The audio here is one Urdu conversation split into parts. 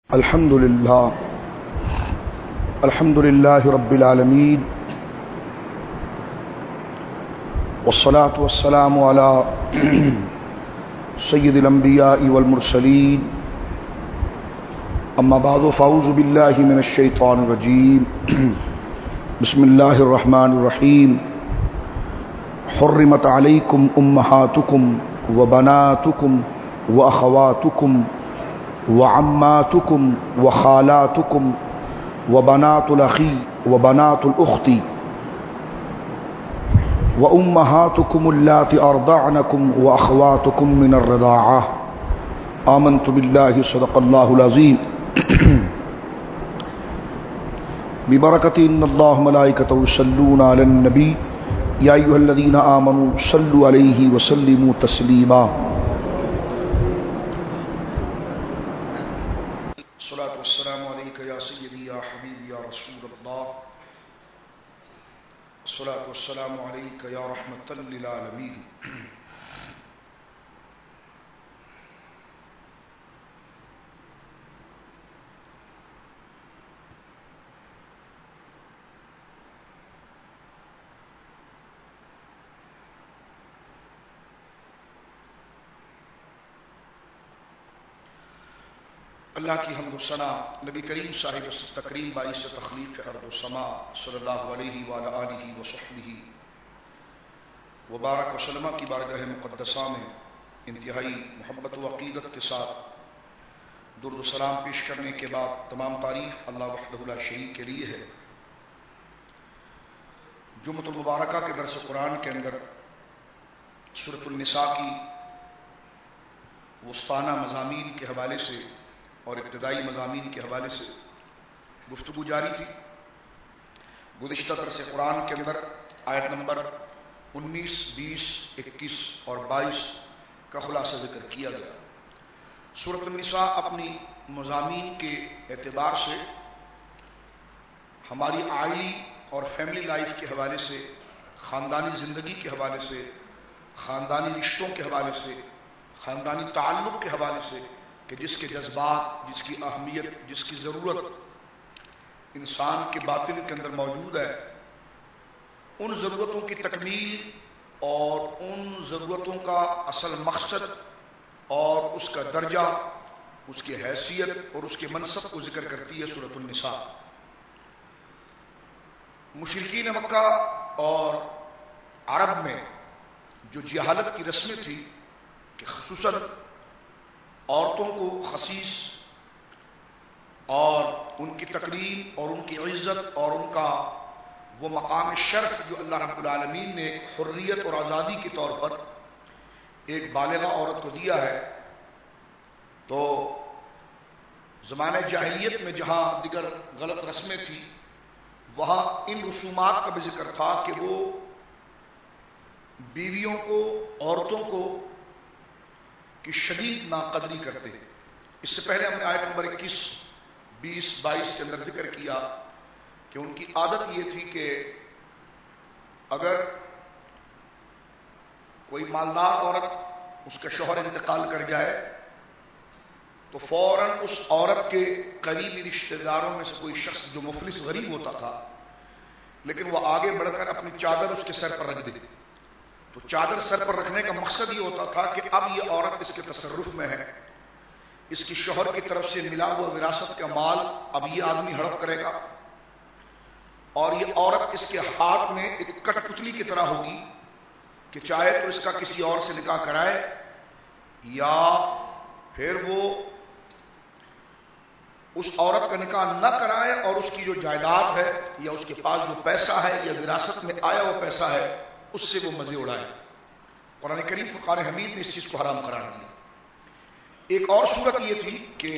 الحمد لله رب العالمين والصلاة والسلام على سيد الأنبياء والمرسلين أما بعد فأعوذ بالله من الشيطان الرجيم بسم الله الرحمن الرحيم حرمت عليكم أمهاتكم وبناتكم وأخواتكم وعماتكم وخالاتكم وبنات الأخي وبنات الأخت وأمهاتكم اللاتي أرضعنكم وأخواتكم من الرضاعة آمنت بالله صدق الله العظيم ببركة إن الله ملائكته يصلون على النبي يا أيها الذين آمنوا صلوا عليه وسلموا تسليما الصلاة والسلام عليك يا سيدي يا حبيبي يا رسول الله الصلاة والسلام عليك يا رحمة للعالمين اللہ کی حمد و ثنا نبی کریم صاحب تکریم باعث تخلیق ارض و سما صلی اللہ علیہ وآلہ آلہ وصحبہ وبارک وسلم کی بارگاہ مقدسہ میں انتہائی محبت و عقیدت کے ساتھ درود و سلام پیش کرنے کے بعد تمام تعریف اللہ وحدہ لا شریک کے لیے ہے۔ جمعۃ المبارکہ کے درس قرآن کے اندر سورۃ النساء کی وسطانہ مضامین کے حوالے سے اور ابتدائی مضامین کے حوالے سے گفتگو جاری تھی۔ گزشتہ درس قرآن کے اندر آیت نمبر 19، 20، 21 اور 22 کا خلاصہ ذکر کیا گیا۔ سورۃ النساء اپنی مضامین کے اعتبار سے ہماری آئلی اور فیملی لائف کے حوالے سے، خاندانی زندگی کے حوالے سے، خاندانی رشتوں کے حوالے سے، خاندانی تعلق کے حوالے سے کہ جس کے جذبات، جس کی اہمیت، جس کی ضرورت انسان کے باطن کے اندر موجود ہے، ان ضرورتوں کی تکمیل اور ان ضرورتوں کا اصل مقصد اور اس کا درجہ، اس کی حیثیت اور اس کے منصب کو ذکر کرتی ہے سورۃ النساء۔ مشرکین مکہ اور عرب میں جو جہالت کی رسمیں تھی کہ خصوصاً عورتوں کو خصیص اور ان کی تکریم اور ان کی عزت اور ان کا وہ مقام شرف جو اللہ رب العالمین نے حریت اور آزادی کے طور پر ایک بالغہ عورت کو دیا ہے، تو زمانہ جاہلیت میں جہاں دیگر غلط رسمیں تھیں وہاں ان رسومات کا بھی ذکر تھا کہ وہ بیویوں کو، عورتوں کو کی شدید ناقدری کرتے ہیں۔ اس سے پہلے ہم نے آیت نمبر 21، 20، 22 کے اندر ذکر کیا کہ ان کی عادت یہ تھی کہ اگر کوئی مالدار عورت، اس کا شوہر انتقال کر جائے تو فوراً اس عورت کے قریبی رشتہ داروں میں سے کوئی شخص جو مفلس غریب ہوتا تھا لیکن وہ آگے بڑھ کر اپنی چادر اس کے سر پر رکھ دے، تو چادر سر پر رکھنے کا مقصد یہ ہوتا تھا کہ اب یہ عورت اس کے تصرف میں ہے، اس کی شوہر کی طرف سے ملا ہوا وراثت کا مال اب یہ آدمی ہڑپ کرے گا، اور یہ عورت اس کے ہاتھ میں ایک کٹ پتلی کی طرح ہوگی کہ چاہے تو اس کا کسی اور سے نکاح کرائے یا پھر وہ اس عورت کا نکاح نہ کرائے اور اس کی جو جائیداد ہے یا اس کے پاس جو پیسہ ہے یا وراثت میں آیا وہ پیسہ ہے اس سے وہ مزے اڑائے۔ قرآن کریم فرقان حمید نے اس چیز کو حرام قرار دیا۔ ایک اور صورت یہ تھی کہ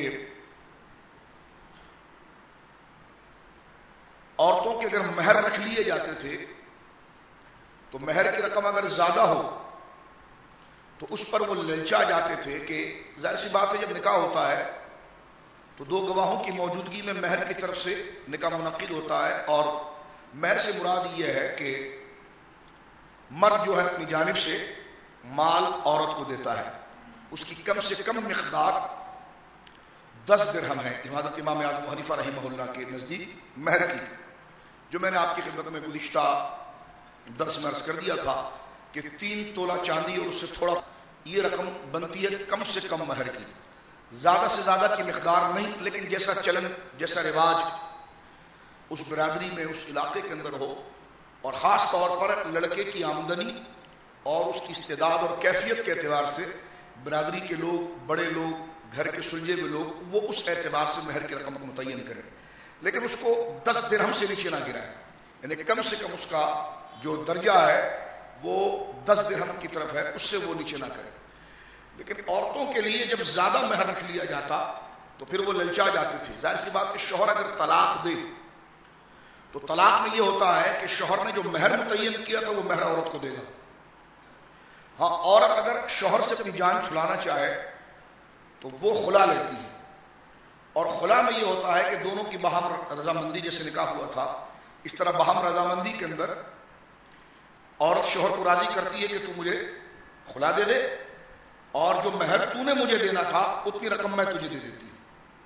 عورتوں کے اگر مہر رکھ لیے جاتے تھے تو مہر کی رقم اگر زیادہ ہو تو اس پر وہ للچا جاتے تھے کہ ظاہر سی بات ہے جب نکاح ہوتا ہے تو دو گواہوں کی موجودگی میں مہر کی طرف سے نکاح منعقد ہوتا ہے، اور مہر سے مراد یہ ہے کہ مرد جو ہے اپنی جانب سے مال عورت کو دیتا ہے، اس کی کم سے کم مقدار 10 درہم ہے حضرت امام اعظم حنیفہ رحمہ اللہ کے نزدیک مہر کی، جو میں نے آپ کی خدمت میں گزشتہ درس میں عرض کر دیا تھا کہ 3 تولہ چاندی اور اس سے تھوڑا یہ رقم بنتی ہے کم سے کم مہر کی، زیادہ سے زیادہ کی مقدار نہیں، لیکن جیسا چلن جیسا رواج اس برادری میں اس علاقے کے اندر ہو، اور خاص طور پر لڑکے کی آمدنی اور اس کی استعداد اور کیفیت کے اعتبار سے برادری کے لوگ، بڑے لوگ، گھر کے سلجھے ہوئے لوگ وہ اس اعتبار سے مہر کی رقم متعین کریں، لیکن اس کو 10 درہم سے نیچے نہ گرائیں، یعنی کم سے کم اس کا جو درجہ ہے وہ 10 درہم کی طرف ہے، اس سے وہ نیچے نہ کرے۔ لیکن عورتوں کے لیے جب زیادہ مہر رکھ لیا جاتا تو پھر وہ للچا جاتی تھی۔ ظاہر سی بات کہ شوہر اگر طلاق دے تو طلاق میں یہ ہوتا ہے کہ شوہر نے جو مہر متعین کیا تھا وہ مہر عورت کو دے گا۔ ہاں، عورت اگر شوہر سے اپنی جان چھڑانا چاہے تو وہ خلا لیتی ہے، اور خلا میں یہ ہوتا ہے کہ دونوں کی باہم رضامندی، جیسے نکاح ہوا تھا اس طرح باہم رضامندی کے اندر عورت شوہر کو راضی کرتی ہے کہ تو مجھے خلا دے دے، اور جو مہر تو نے مجھے دینا تھا اتنی رقم میں تجھے دے دیتی ہوں۔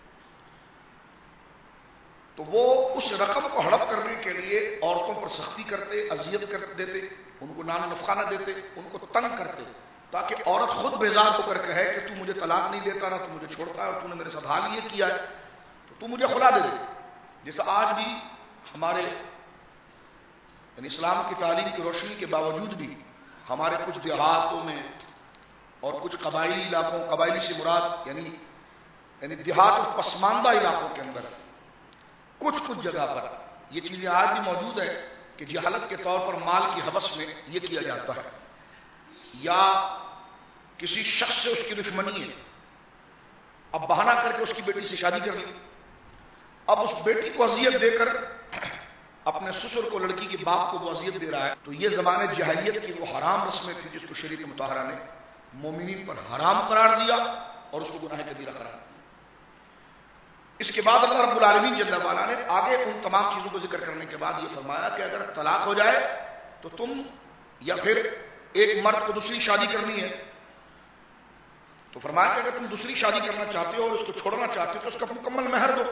تو وہ اس رقم کو ہڑپ کرنے کے لیے عورتوں پر سختی کرتے، اذیت کر دیتے، ان کو نان نفقہ نہ دیتے، ان کو تنگ کرتے، تاکہ عورت خود بیزار ہو کر کہے کہ تو مجھے طلاق نہیں دیتا، نہ تو مجھے چھوڑتا ہے، اور تو نے میرے ساتھ حال یہ کیا ہے تو تو مجھے خلا دے دے۔ جیسا آج بھی ہمارے یعنی اسلام کی تعلیم کی روشنی کے باوجود بھی ہمارے کچھ دیہاتوں میں اور کچھ قبائلی علاقوں، قبائلی سے مراد یعنی دیہات اور پسماندہ علاقوں کے اندر کچھ جگہ پر یہ چیزیں آج بھی موجود ہے کہ جہالت کے طور پر مال کی حوث میں یہ کیا جاتا ہے، یا کسی شخص سے اس کی دشمنی ہے، اب بہانہ کر کے اس کی بیٹی سے شادی کر لی، اب اس بیٹی کو اذیت دے کر اپنے سسر کو، لڑکی کے باپ کو وہ اذیت دے رہا ہے، تو یہ زمانے جاہلیت کی وہ حرام رسمیں تھی جس کو شریعت مطہرہ نے مومنین پر حرام قرار دیا اور اس کو گناہ کبیرہ قرار دیا۔ اس کے بعد اللہ رب العالمین جل وعلا نے آگے ان تمام چیزوں کو ذکر کرنے کے بعد یہ فرمایا کہ اگر طلاق ہو جائے تو تم، یا پھر ایک مرد کو دوسری شادی کرنی ہے تو فرمایا کہ اگر تم دوسری شادی کرنا چاہتے ہو اور اس کو چھوڑنا چاہتے ہو تو اس کا مکمل مہر دو،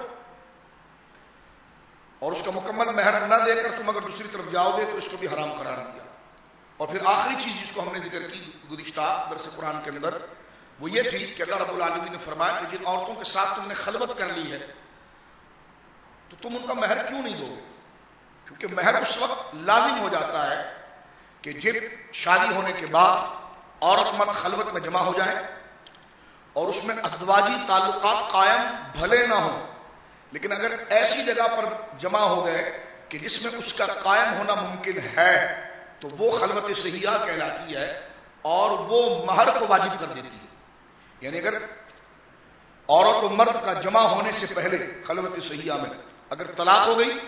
اور اس کا مکمل مہر نہ دے کر تم اگر دوسری طرف جاؤ گے تو اس کو بھی حرام قرار دیا۔ اور پھر آخری چیز جس کو ہم نے ذکر کی گزشتہ درس قرآن کے اندر وہ یہ تھی کہ اللہ رب العالمین نے فرمایا کہ جن عورتوں کے ساتھ تم نے خلوت کر لی ہے تو تم ان کا مہر کیوں نہیں دو گے؟ کیونکہ مہر اس وقت لازم ہو جاتا ہے کہ جب شادی ہونے کے بعد عورت مرد خلوت میں جمع ہو جائیں اور اس میں ازدواجی تعلقات قائم بھلے نہ ہوں، لیکن اگر ایسی جگہ پر جمع ہو گئے کہ جس میں اس کا قائم ہونا ممکن ہے تو وہ خلوت صحیحہ کہلاتی ہے اور وہ مہر کو واجب کر دیتی ہے۔ یعنی اگر عورت و مرد کا جمع ہونے سے پہلے خلوت صحیحہ میں اگر طلاق ہو گئی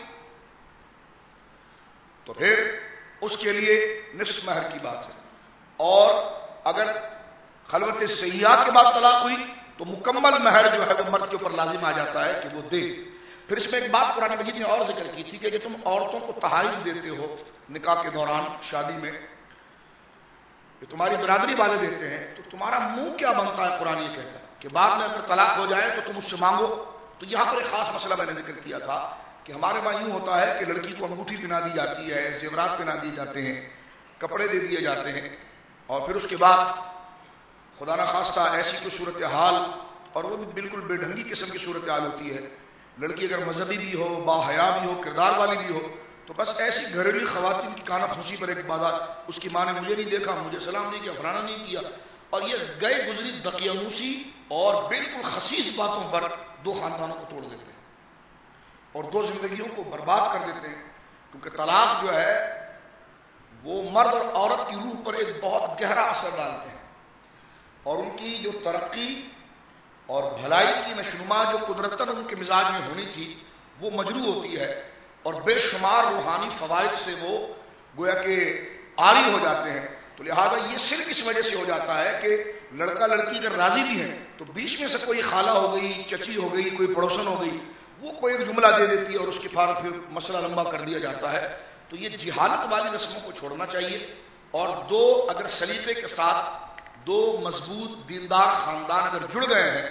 تو پھر اس کے لیے نصف مہر کی بات ہے، اور اگر خلوت صحیحہ کے بعد طلاق ہوئی تو مکمل مہر جو ہے وہ مرد کے اوپر لازم آ جاتا ہے کہ وہ دے۔ پھر اس میں ایک بات قرآن مجید نے اور ذکر کی تھی کہ تم عورتوں کو تحائف دیتے ہو نکاح کے دوران، شادی میں، کہ تمہاری برادری والے دیتے ہیں تو تمہارا منہ کیا بنتا ہے؟ قرآن یہ کہتا ہے کہ بعد میں اگر طلاق ہو جائے تو تم اس سے مانگو۔ تو یہاں پر ایک خاص مسئلہ میں نے ذکر کیا تھا کہ ہمارے وہاں یوں ہوتا ہے کہ لڑکی کو انگوٹھی پہنا دی جاتی ہے، زیورات پہنا دیے جاتے ہیں، کپڑے دے دیے جاتے ہیں، اور پھر اس کے بعد خدا نہ خواستہ ایسی کوئی صورتحال، اور وہ بھی بالکل بے ڈھنگی قسم کی صورتحال ہوتی ہے، لڑکی اگر مذہبی بھی ہو، باحیا بھی ہو، کردار والی بھی ہو، تو بس ایسی گھریلو خواتین کی کانا پھوسی پر ایک بازار، اس کی ماں نے مجھے نہیں دیکھا، مجھے سلام نہیں کیا، فلانا نہیں کیا، اور یہ گئے گزری دقیانوسی اور بالکل خسیس باتوں پر 2 خاندانوں کو توڑ دیتے ہیں اور 2 زندگیوں کو برباد کر دیتے ہیں۔ کیونکہ طلاق جو ہے وہ مرد اور عورت کی روح پر ایک بہت گہرا اثر ڈالتے ہیں، اور ان کی جو ترقی اور بھلائی کی نشوما جو قدرتاً ان کے مزاج میں ہونی تھی وہ مجروح ہوتی ہے، اور بے شمار روحانی فوائد سے وہ گویا کہ عاری ہو جاتے ہیں۔ تو لہذا یہ صرف اس وجہ سے ہو جاتا ہے کہ لڑکا لڑکی اگر راضی بھی ہیں تو بیچ میں سے کوئی خالہ ہو گئی، چچی ہو گئی، کوئی پڑوسن ہو گئی، وہ کوئی ایک جملہ دے دیتی ہے اور اس کے بعد پھر مسئلہ لمبا کر دیا جاتا ہے۔ تو یہ جہالت والی رسموں کو چھوڑنا چاہیے، اور 2 اگر سلیقے کے ساتھ 2 مضبوط دیندار خاندان اگر جڑ گئے ہیں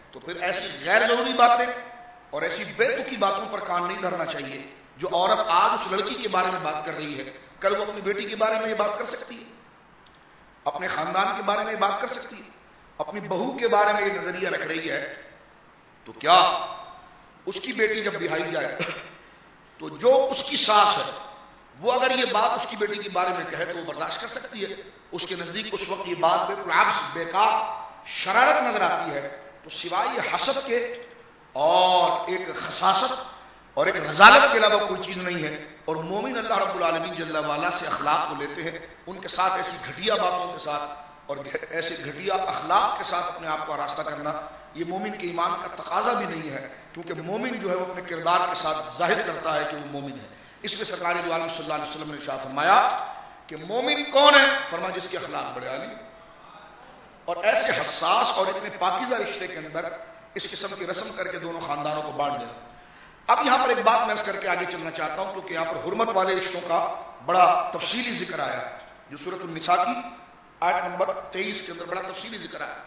تو پھر ایسی غیر ضروری باتیں اور ایسی بے تکی باتوں پر کان نہیں دھرنا چاہیے. جو عورت آج اس لڑکی کے بارے میں بات کر رہی ہے، کل وہ اپنی بیٹی کے بارے میں یہ بات کر سکتی ہے، اپنے خاندان کے بارے میں یہ بات کر سکتی ہے، اپنی بہو کے بارے میں یہ نظریہ رکھ رہی ہے. تو کیا اس کی بیٹی جب بہائی جائے تو جو اس کی ساس ہے وہ اگر یہ بات اس کی بیٹی کے بارے میں کہے تو وہ برداشت کر سکتی ہے؟ اس کے نزدیک اس وقت یہ بات بالکل عبث، بیکار، شرارت نظر آتی ہے. تو سوائے یہ حسد کے اور ایک خساست اور ایک رذالت کے علاوہ کوئی چیز نہیں ہے. اور مومن اللہ رب العالمین جل وعلا سے اخلاق کو لیتے ہیں، ان کے ساتھ ایسی گھٹیا باتوں کے ساتھ اور ایسے گھٹیا اخلاق کے ساتھ اپنے آپ کو آراستہ کرنا یہ مومن کے ایمان کا تقاضا بھی نہیں ہے، کیونکہ مومن جو ہے وہ اپنے کردار کے ساتھ ظاہر کرتا ہے کہ وہ مومن ہے. اس لیے سرکار دو عالم صلی اللہ علیہ وسلم نے ارشاد فرمایا کہ مومن کون ہے؟ فرمایا جس کے اخلاق بڑے عالی. اور ایسے حساس اور اتنے پاکیزہ رشتے کے اندر اس قسم کی رسم کر کے دونوں خاندانوں کو بانٹ دینا. اب یہاں پر ایک بات میں کر کے آگے چلنا چاہتا ہوں، کیونکہ یہاں پر حرمت والے رشتوں کا بڑا تفصیلی ذکر آیا ہے، جو سورۃ النساء کی آیت نمبر 23 کے اندر بڑا تفصیلی ذکر آیا.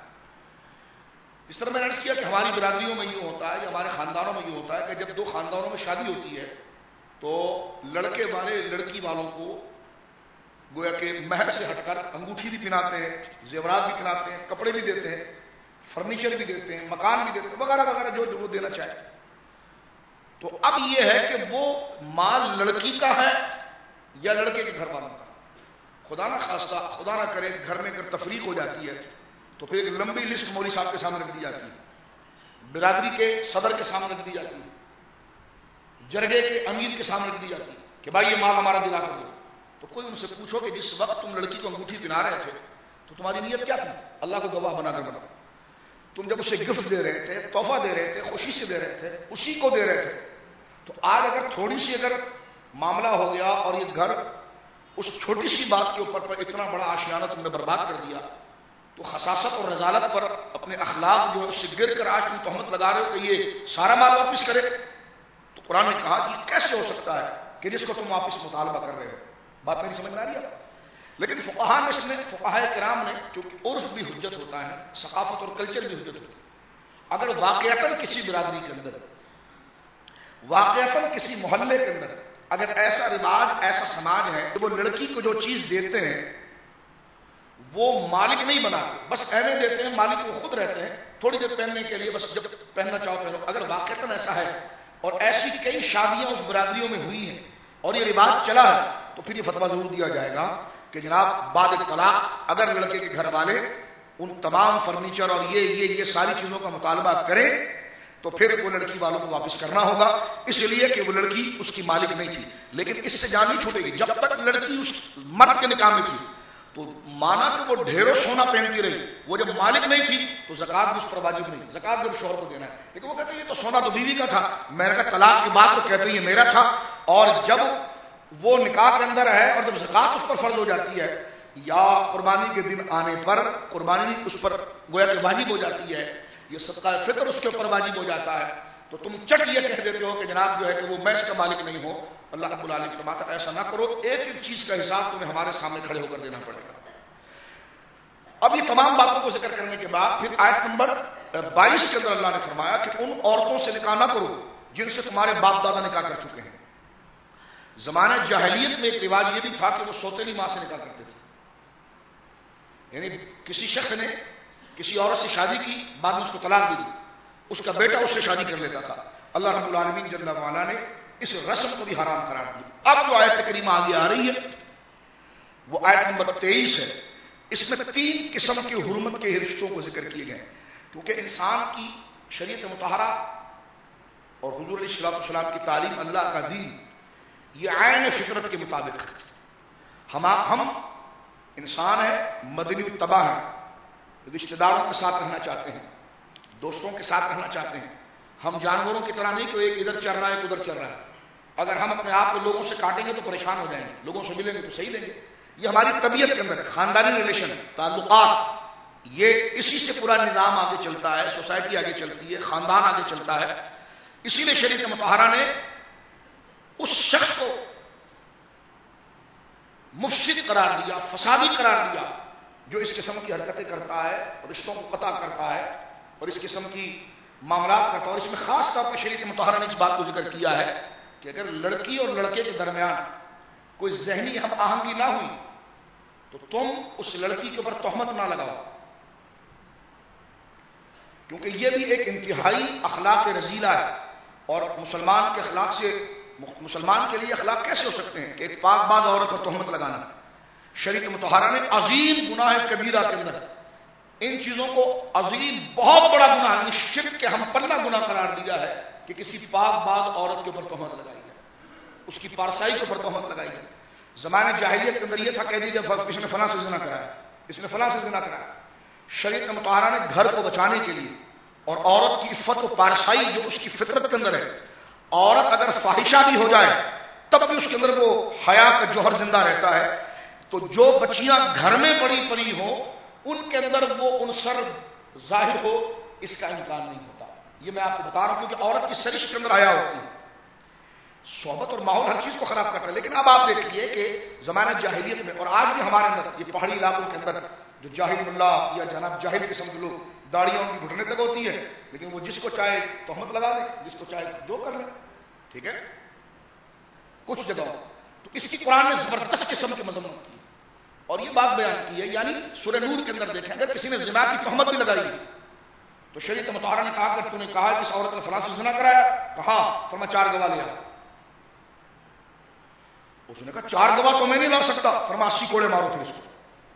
اس طرح میں نے عرض کیا کہ ہماری برادریوں میں یہ ہوتا ہے یا ہمارے خاندانوں میں یہ ہوتا ہے کہ جب دو خاندانوں میں شادی ہوتی ہے تو لڑکے والے لڑکی والوں کو گویا کہ مہر سے ہٹ کر انگوٹھی بھی پہناتے ہیں، زیورات بھی پہناتے ہیں، کپڑے بھی دیتے ہیں، فرنیچر بھی دیتے ہیں، مکان بھی دیتے ہیں، وغیرہ وغیرہ جو وہ دینا چاہے. تو اب یہ ہے کہ وہ مال لڑکی کا ہے یا لڑکے کے گھر والوں کا. خدا نہ خواستہ، خدا نہ کرے گھر میں اگر تفریق ہو جاتی ہے تو پھر ایک لمبی لسٹ مولوی صاحب کے سامنے رکھ دی جاتی ہے، برادری کے صدر کے سامنے رکھ دی جاتی ہے، جرگے کے امیر کے سامنے رکھ دی جاتی ہے کہ بھائی یہ مال ہمارا دلا کر دو. تو کوئی ان سے پوچھو کہ جس وقت تم لڑکی کو انگوٹھی پہنا رہے تھے تو تمہاری نیت کیا تھی؟ اللہ کو گواہ بنا کر بتاؤ. تم جب اسے گفٹ دے رہے تھے، تحفہ دے رہے تھے، خوشی سے دے رہے تھے، اسی کو دے رہے تھے. تو آج اگر تھوڑی سی اگر معاملہ ہو گیا اور یہ گھر اس چھوٹی سی بات کے اوپر پر اتنا بڑا آشیانہ تم نے برباد کر دیا، تو خساست اور رذالت پر اپنے اخلاق جو ہے اس سے گر کر آج تم تہمت لگا رہے ہو کہ یہ سارا مال واپس کرے. تو قرآن نے کہا کہ کیسے ہو سکتا ہے کہ جس کو تم واپس مطالبہ کر رہے ہو؟ بات میری سمجھ میں آ رہی ہے؟ لیکن فقہاء کرام نے، کیونکہ عرف بھی حجت ہوتا ہے، ثقافت اور کلچر بھی حجت ہوتا ہے، اگر واقعتاً کسی برادری کے اندر، واقعتاً کسی محلے کے اندر اگر ایسا رواج، ایسا سماج ہے کہ وہ لڑکی کو جو چیز دیتے ہیں وہ مالک نہیں بناتے، بس ایویں دیتے ہیں، مالک وہ خود رہتے ہیں تھوڑی دیر پہننے کے لیے، بس جب پہننا چاہو پہنو. اگر واقعتاً ایسا ہے اور ایسی کئی شادیاں اس برادریوں میں ہوئی ہیں اور یہ رواج چلا ہے تو پھر یہ فتویٰ ضرور دیا جائے گا کہ جناب بعد طلاق اگر لڑکے کے گھر والے ان تمام فرنیچر اور یہ ساری چیزوں کا مطالبہ کریں تو پھر وہ لڑکی والوں کو واپس کرنا ہوگا، اس لیے کہ وہ لڑکی اس کی مالک نہیں تھی. لیکن اس سے جان نہیں چھوٹے گی، جب تک لڑکی اس مرد کے نکاح میں تھی تو مانا کہ وہ ڈھیروں سونا پہنتی رہی، وہ جب مالک نہیں تھی تو زکات بھی اس پر واجب نہیں، زکات بھی شوہر کو دینا ہے. لیکن وہ کہتے ہیں یہ تو سونا تو بیوی کا تھا، میں نے کہا طلاق کی بات تو کہتے ہیں یہ میرا تھا، اور جب وہ نکاح کے اندر ہے اور جب زکات اس پر فرض ہو جاتی ہے یا قربانی کے دن آنے پر قربانی اس پر گویا کہ واجب ہو جاتی ہے، یہ صدقہ فطر اس کے اوپر واجب ہو جاتا ہے، تو تم چٹ یہ کہہ دیتے ہو کہ جناب جو ہے کہ وہ میں اس کا مالک نہیں ہوں. اللہ رب العالمین فرماتا ہے ایسا نہ کرو، ایک ایک چیز کا حساب تمہیں ہمارے سامنے کھڑے ہو کر دینا پڑے گا. اب یہ تمام باتوں کو ذکر کرنے کے بعد پھر آیت نمبر 22 کے اندر اللہ نے فرمایا کہ ان عورتوں سے نکاح نہ کرو جن سے تمہارے باپ دادا نکاح کر چکے ہیں. زمانہ جاہلیت میں ایک رواج یہ بھی تھا کہ وہ سوتیلی ماں سے نکاح کرتے تھے، یعنی کسی شخص نے کسی عورت سے شادی کی، بعد میں اس کو طلاق دے دی، اس کا بیٹا اس سے شادی کر لیتا تھا. اللہ رب العالمین جل وعلا نے اس رسم کو بھی حرام قرار دیا. اب جو آیت کریمہ آگے آ رہی ہے وہ آیت نمبر 23 ہے. اس میں 3 قسم کی حرمت کے رشتوں کو ذکر کیے گئے ہیں، کیونکہ انسان کی شریعت مطہرہ اور حضور علیہ الصلوۃ والسلام کی تعلیم، اللہ کا دین، یہ عین فطرت کے مطابق ہے. ہم انسان ہیں، مدنی الطبع ہیں، رشتہ داروں کے ساتھ رہنا چاہتے ہیں، دوستوں کے ساتھ رہنا چاہتے ہیں. ہم جانوروں کی طرح نہیں کہ ایک ادھر چل رہا ہے ایک ادھر چل رہا ہے. اگر ہم اپنے آپ کو لوگوں سے کاٹیں گے تو پریشان ہو جائیں گے، لوگوں سے ملیں گے تو صحیح لیں گے. یہ ہماری طبیعت کے اندر خاندانی ریلیشن، تعلقات، یہ اسی سے پورا نظام آگے چلتا ہے، سوسائٹی آگے چلتی ہے، خاندان آگے چلتا ہے. اسی لیے شریعت مطہرہ نے اس شخص کو مفسد قرار دیا، فسادی قرار دیا جو اس قسم کی حرکتیں کرتا ہے، رشتوں کو قطع کرتا ہے اور اس قسم کی معاملات کرتا ہے. اور اس میں خاص طور پر شریعت مطہرہ نے اس بات کو ذکر کیا ہے کہ اگر لڑکی اور لڑکے کے درمیان کوئی ذہنی ہم آہنگی نہ ہوئی تو تم اس لڑکی کے اوپر تہمت نہ لگاؤ، کیونکہ یہ بھی ایک انتہائی اخلاق رذیلہ ہے. اور مسلمان کے اخلاق سے، مسلمان کے لیے اخلاق کیسے ہو سکتے ہیں کہ ایک پاک باز عورت پر تہمت لگانا؟ شریعت مطہرہ نے عظیم گناہ کبیرہ کے اندر ان چیزوں کو عظیم بہت بڑا گناہ، شرک کے ہم پلہ گناہ قرار دیا ہے کہ کسی پاک باز عورت کے اوپر تہمت لگائی جائے، اس کی پارسائی کے اوپر تہمت لگائی جائے. زمانے جاہلیت کے اندر یہ تھا، کہہ دیجیے اس نے فلاں سے زنا کرایا، اس نے فلاں سے زنا کرایا. شریعت مطہرہ نے گھر کو بچانے کے لیے اور عورت کی عفت و پارسائی جو اس کی فطرت کے اندر ہے، عورت اگر فاحشہ بھی ہو جائے تب بھی اس کے اندر وہ حیا کا جوہر زندہ رہتا ہے. تو جو بچیاں گھر میں پڑی پڑی ہوں ان کے اندر وہ عنصر ظاہر ہو، اس کا امکان نہیں ہوتا. یہ میں آپ کو بتا رہا ہوں کیونکہ عورت کی سرشت کے اندر حیا ہوتی ہے. صحبت اور ماحول ہر چیز کو خراب کرتا ہے. لیکن اب آپ دیکھیے کہ زمانہ جاہلیت میں اور آج بھی ہمارے اندر یہ پہاڑی علاقوں کے اندر جو جاہل اللہ یا جناب جاہل قسم کے لوگ، داڑیوں کی گھٹنے تک ہوتی ہے لیکن وہ جس کو چاہے تہمت لگا دے، جس کو چاہے جو کر لے. ٹھیک ہے، کچھ جگہوں تو اس کی قرآن نے زبردست قسم کی مذمت کی اور یہ بات بیان کی ہے. یعنی سورہ نور کے اندر دیکھیں، اگر کسی نے زنا کی تہمت بھی لگائی تو شریعت مطہرہ نے کہا کہ تو نے کہا کہ اس عورت نے فلاں سے زنا کرایا، کہا فرمایا 4 گواہ لے آؤ. اس نے کہا 4 گواہ تو میں نہیں لا سکتا، فرمایا 80 کوڑے مارو، پھر اس کو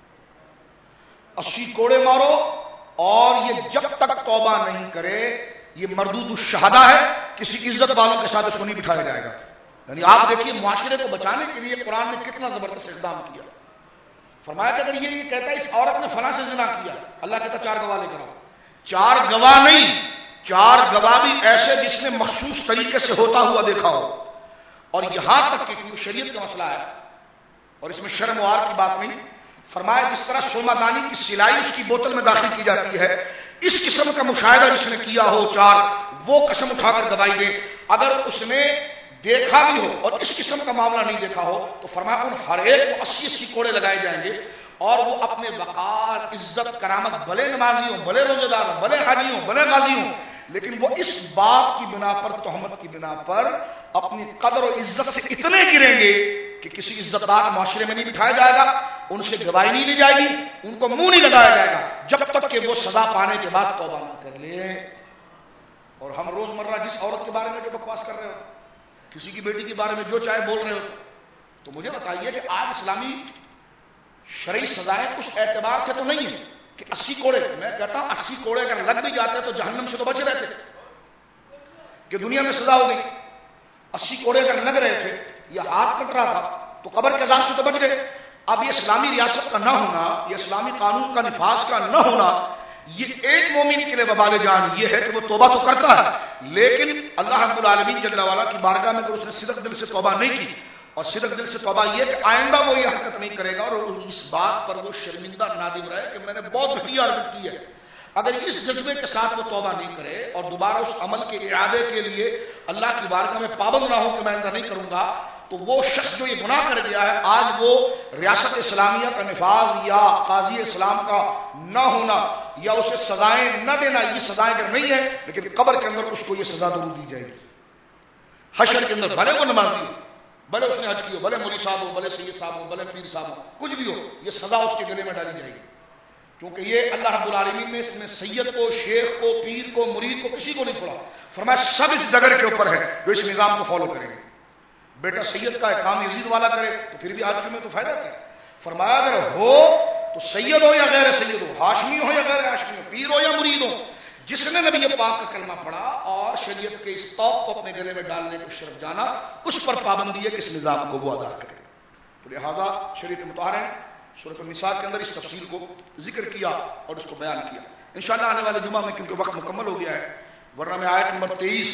80 کوڑے مارو. اور یہ جب تک توبہ نہیں کرے یہ مردود الشہادہ ہے، کسی عزت والوں کے ساتھ اس کو نہیں بٹھایا جائے گا. یعنی آپ دیکھیے معاشرے کو بچانے کے لیے قرآن نے کتنا زبردست اقدام کیا. فرمایا کہ اگر یہ کہتا ہے اس عورت نے فلاں سے زنا کیا، اللہ کہتا 4 گواہ لے کر آؤ. 4 گواہ نہیں، 4 گواہ بھی ایسے جس نے مخصوص طریقے سے ہوتا ہوا دیکھا ہو. اور یہاں تک کہ شریعت کا مسئلہ ہے اور اس میں شرم و عار کی بات نہیں. فرمایا جس طرح سرما دانی کی سلائی اس کی بوتل میں داخل کی جاتی ہے، اس قسم کا مشاہدہ جس نے کیا ہو 4 وہ قسم اٹھا کر گواہی دے. اگر اس نے دیکھا بھی ہو اور اس قسم کا معاملہ نہیں دیکھا ہو تو فرمایا ان ہر ایک کو 80 کوڑے لگائے جائیں گے. اور وہ اپنے وقار، عزت، کرامت، بھلے نمازی ہوں، بھلے روزے دار ہوں، بھلے حاجی ہوں، بھلے غازی ہوں، لیکن وہ اس بات کی بنا پر، تہمت کی بنا پر اپنی قدر و عزت سے اتنے گریں گے کہ کسی عزت دار معاشرے میں نہیں بٹھایا جائے گا، ان سے گواہی نہیں لی جائے گی، ان کو منہ نہیں لگایا جائے گا جب تک کہ وہ سزا پانے کے بعد توبہ نہ کر لے. اور ہم روزمرہ جس عورت کے بارے میں جو بکواس کر رہے ہو، کسی کی بیٹی کے بارے میں جو چاہے بول رہے ہو، تو مجھے بتائیے کہ آج اسلامی شرعی سزائیں اس اعتبار سے تو نہیں ہے کہ 80 کوڑے، میں کہتا ہوں 80 کوڑے اگر لگ بھی جاتے تو جہنم سے تو بچ رہے تھے کہ دنیا میں سزا ہو گئی. 80 کوڑے اگر لگ رہے تھے یا ہاتھ کٹ رہا تھا تو قبر کے عذاب سے تو بچ گئے. اب یہ اسلامی ریاست کا نہ ہونا، یہ اسلامی قانون کا نفاذ کا نہ ہونا، یہ ایک مومن کے لیے وبال جان یہ ہے کہ وہ توبہ تو کرتا ہے لیکن اللہ رب العالمین جل وعلا کی بارگاہ میں اگر اس نے صدق دل سے توبہ نہیں کی، اور صدق دل سے توبہ یہ کہ آئندہ وہ یہ حرکت نہیں کرے گا اور اس بات پر وہ شرمندہ نادم رہے کہ میں نے بہت گھٹیا حرکت کی ہے، اگر اس جذبے کے ساتھ وہ توبہ نہیں کرے اور دوبارہ اس عمل کے اعادے کے لیے اللہ کی بارگاہ میں پابند نہ ہو کہ میں ایسا نہیں کروں گا، تو وہ شخص جو یہ گناہ کر گیا ہے، آج وہ ریاست اسلامیہ کا نفاذ یا قاضی اسلام کا نہ ہونا یا اسے سزائیں نہ دینا، یہ سزائیں اگر نہیں ہے لیکن قبر کے اندر اس کو یہ سزا ضرور دی جائے گی. حشر کے اندر بھلے وہ نمازی ہو، بھلے اس نے حج کی ہو، بھلے مولوی صاحب ہو، بھلے سید صاحب ہو، بھلے پیر صاحب ہو، کچھ بھی ہو، یہ سزا اس کے گلے میں ڈالی جائے گی. کیونکہ یہ اللہ رب العالمین نے اس میں سید کو، شیخ کو، پیر کو، مرید کو کسی کو نہیں چھوڑا. فرمایا سب اس ڈگر کے اوپر ہے جو اس نظام کو فالو کریں گے. بیٹا سید کا ہے، کام یزید والا کرے تو پھر بھی ہاشمی میں تو فائدہ کیا ہے. فرمایا اگر ہو تو سید ہو یا غیر سید ہو، ہاشمی ہو یا غیر ہاشمی ہو، پیر ہو یا مرید ہو، جس نے نبی پاک کا کلمہ پڑھا اور شریعت کے اس توق کو اپنے گلے میں ڈالنے کو شرف جانا، اس پر پابندی ہے کہ اس نظام کو وہ ادا کرے. تو لہذا شریعت مطہرہ نے سورۃ النساء کے اندر اس تفصیل کو ذکر کیا اور اس کو بیان کیا. انشاءاللہ آنے والے جمعہ میں کیونکہ وقت مکمل ہو گیا ہے، ورنہ میں آیت نمبر 23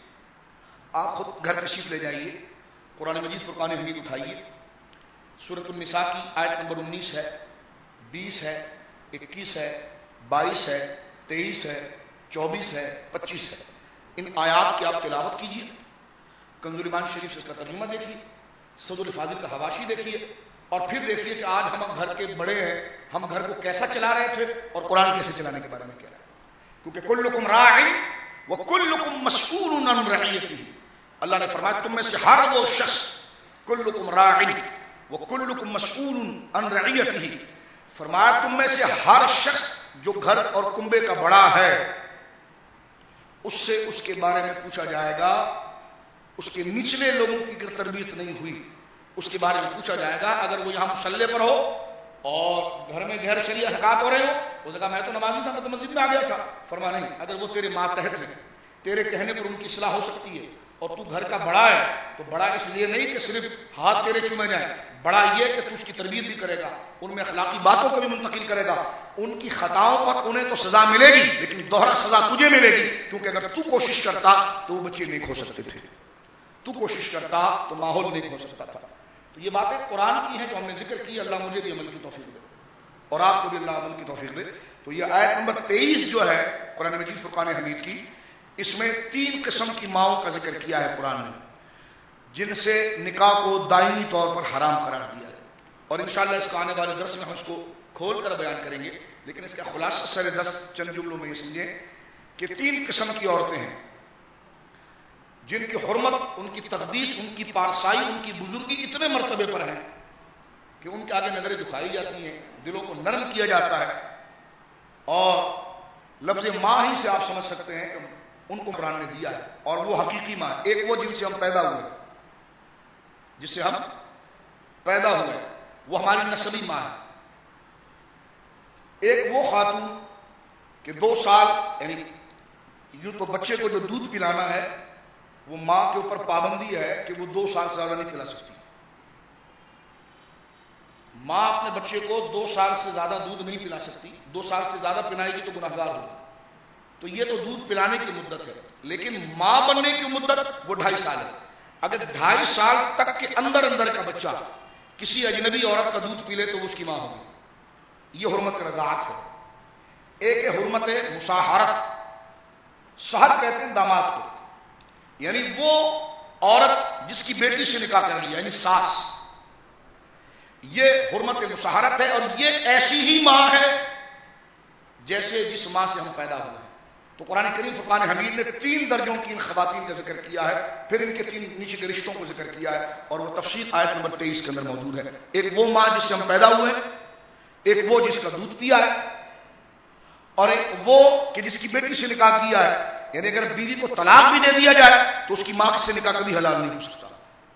آپ خود گھر تشریف لے جائیے، قرآن مجید فرقان حمید اٹھائیے. سورۃ النساء کی آیت نمبر 19 ہے، 20 ہے، 21 ہے، 22 ہے، 23 ہے، 24 ہے، 25 ہے. ان آیات کی آپ تلاوت کیجیے، کنز الایمان شریف سے اس کا ترجمہ دیکھیے، صدر الفاضل کا حواشی دیکھیے، اور پھر دیکھیے کہ آج ہم گھر کے بڑے ہیں، ہم گھر کو کیسا چلا رہے تھے اور قرآن کیسے چلانے کے بارے میں کہہ رہے ہیں. کیونکہ کلکم راع वकुल्लुकुम मस्ऊलुन अन रइयतिही, अल्लाह ने फरमाया तुम में से हर वो शख्स, कुल्लुकुम राइन वकुल्लुकुम मस्ऊलुन अन रइयतिही, फरमाया तुम में से हर शख्स जो घर और कुंबे का बड़ा है उससे उसके बारे में पूछा जाएगा। उसके निचले लोगों की अगर तरबियत नहीं हुई उसके बारे में पूछा जाएगा। अगर वो यहां मुसल्ले पर हो और घर में गैर शरीय हरकत हो रहे हो, उसने कहा मैं तो नमाजी था, मैं तो मस्जिद में आ गया था। फरमा नहीं, अगर वो तेरे मातहत हैं, तेरे कहने पर उनकी इस्लाह हो सकती है और तू घर का बड़ा है, तो बड़ा इसलिए नहीं कि सिर्फ हाथ तेरे चूमे जाए, बड़ा ये कि तू उसकी तरबियत भी करेगा, उनमें अखलाकी बातों को भी मुंतकिल करेगा। उनकी खताओं पर उन्हें तो सजा मिलेगी लेकिन दोहरा सजा तुझे मिलेगी, क्योंकि अगर तू कोशिश करता तो वो बच्चे नहीं खो सकते थे, तू कोशिश करता तो माहौल नहीं खो सकता था। तो ये बातें कुरान की हैं जो हमने जिक्र की। अल्लाह मुझे भी अमल की तौफीक दे और आपको भी अल्लाह अमल की तौफीक दे। तो ये आयत नंबर 23 जो है कुरान मजीद फुरकान हमीद की, इसमें 3 किस्म की माओं का जिक्र किया है कुरान ने, जिनसे निकाह को दायमी तौर पर हराम करार दिया है। और इंशाअल्लाह इसका आने वाले दर्स में हम इसको खोल कर बयान करेंगे, लेकिन इसका खुलासा सर दस चंद जुमलों में ये समझें कि 3 किस्म की औरतें हैं जिनकी हुर्मत, उनकी तकदीस, उनकी पारसाई, उनकी बुजुर्गी इतने मर्तबे पर है कि उनके आगे नजरें झुकाई जाती हैं, दिलों को नरम किया जाता है। और लफ्ज माँ ही से आप समझ सकते हैं कि उनको कुरान ने दिया है, और वो हकीकी माँ। एक वो जिनसे हम पैदा हुए, जिससे हम पैदा हुए, वो हमारी नस्बी माँ है। एक वो खातून कि 2 साल, यानी यूं तो बच्चे को जो दूध पिलाना है वो मां के ऊपर पाबंदी है कि वो 2 साल से ज्यादा नहीं पिला सकती। मां अपने बच्चे को 2 साल से ज्यादा दूध नहीं पिला सकती। 2 साल से ज्यादा पिलाएगी तो गुनहगार होगी। तो ये तो दूध पिलाने की मुद्दत है, लेकिन मां बनने की मुद्दत वो 2.5 साल है। अगर 2.5 साल तक के अंदर अंदर का बच्चा किसी अजनबी औरत का दूध पी ले तो वो उसकी मां होगी। ये हुर्मत रज़ाअत है। एक है हुर्मत मुसाहरत, सहर कहते हैं दामाद को, यानी वो औरत जिसकी बेटी से निकाह कर लिया, यानी सास, ये हुर्मत मुसाहरत है। और ये ऐसी ही मां है जैसे जिस मां से हम पैदा हुए हैं। तो कुरान करीम फुरकान हमीद ने 3 दर्जों की इन खवातीन का जिक्र किया है, फिर इनके 3 नीचे के रिश्तों को जिक्र किया है, और वो तफसील आयत नंबर 23 के अंदर मौजूद है। एक वो मां जिससे हम पैदा हुए हैं, एक वो जिसका दूध पिया है, और एक वो कि जिसकी बेटी से निकाह किया है। यानी अगर बीवी को तलाक भी दे दिया जाए तो उसकी मां से निकाह कभी हलाल नहीं हो सकता,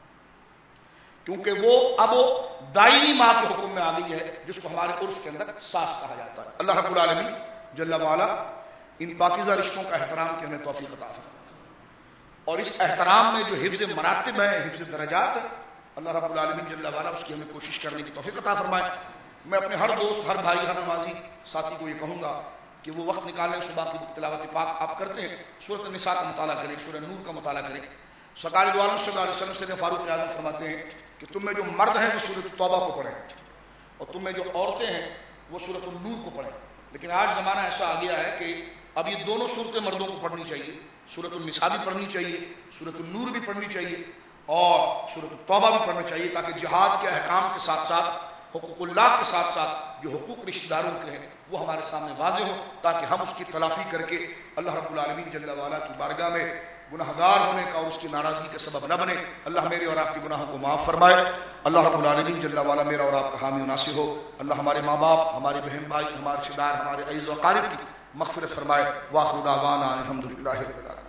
क्योंकि वो अब दायनी मां के हुक्म में आ गई है, जिसको हमारे उर्फ के अंदर सास कहा जाता है। अल्लाह रब्बुल आलमीन जल्ला वाला इन पाकीज़ा रिश्तों का एहतराम की हमें तौफीक अता फरमाए, और इस एहतराम में जो हिफ्ज़ मरातिब है, हिफ्ज़ दरजात है, अल्लाह रब्बुल आलमीन जल्ला वाला उसकी हमें कोशिश करने की तौफीक अता फरमाए। मैं अपने हर दोस्त, हर भाई, हर नमाजी साथी को ये कहूंगा कि वो वक्त निकालें, सुबह की तिलावत पाक आप करते हैं, सूरत निसा का मुताला करें, सूरह नूर का मुताला करें। सरकार दो आलम सल्लल्लाहु अलैहि वसल्लम से फारूक आज़म फरमाते हैं कि तुम में जो मर्द हैं वो सूरत तौबा को पढ़ें, और तुम में जो औरतें हैं वो सूरत नूर को पढ़ें। लेकिन आज जमाना ऐसा आ गया है कि अब ये दोनों सूरतें मर्दों को पढ़नी चाहिए, सूरत निसा भी पढ़नी चाहिए, सूरत नूर भी पढ़नी चाहिए, और सूरत तौबा भी पढ़ना चाहिए, ताकि जिहाद के अहकाम के साथ साथ हुकूकुल्लाह के साथ साथ जो हुकूक रिश्तेदारों के हैं वो हमारे सामने वाज़ेह हो, ताकि हम उसकी तलाफी करके अल्लाह रब्बुल आलमीन जल्ला वाला की बारगाह में गुनाहगार होने का और उसकी नाराजगी का सबब न बने। अल्लाह मेरे और आपके गुनाहों को माफ़ फरमाए। अल्लाह रब्बुल आलमीन जल्ला वाला मेरा और आपका हामी नासिर हो। अल्लाह हमारे माँ बाप, हमारे बहन भाई, हमारे रिश्तेदार, हमारे अज़ीज़ व अक़ारिब की मग़फ़िरत फरमाए। व आख़िरु दावाना अल्हम्दुलिल्लाहि रब्बिल आलमीन।